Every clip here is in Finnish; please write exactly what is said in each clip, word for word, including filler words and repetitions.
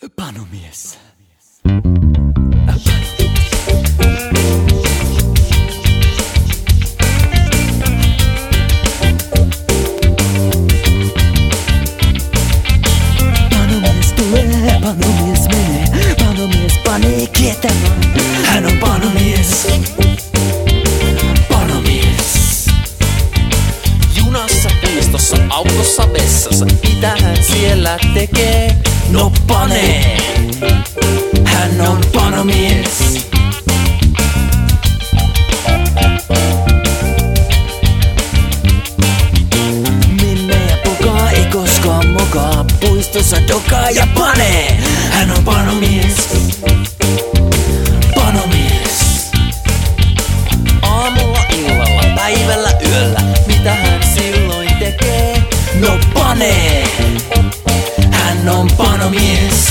Panomies. Panomies tulee, panomies menee, panomies panee kietämään. Hän on panomies. Panomies. Junassa, puistossa, autossa, vessassa, mitä hän siellä tekee? No panee. Hän on panomies. Minne ja pokaa ei koskaan mokaa, puistossa dokaa ja panee. Hän on panomies. Panomies. Aamulla, illalla, päivällä, yöllä, mitä hän silloin tekee? No panee. Hän on panomies.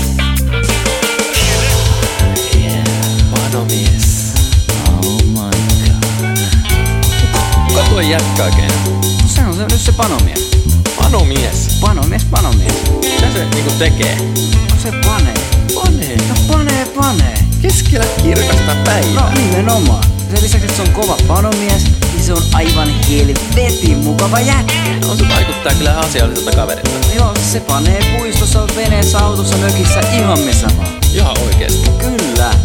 Yeah, panomies. Oh my god. Kuka tuo jätkä oikein? Se on se, nyt se panomies. Panomies. Panomies, panomies. Mitä se niinku tekee? No se panee. Panee. No panee, panee. Keskellä kirkasta päivää. No nimenomaan. Sen lisäksi, että se on kova panomies, niin se on aivan helvetin mukava jätkä. No se vaikuttaa kyllä asialliselta kaverilta. Joo, se panee puistossa, veneessä, autossa, mökissä, ihan missä vaan. Ihan oikeesti. Kyllä.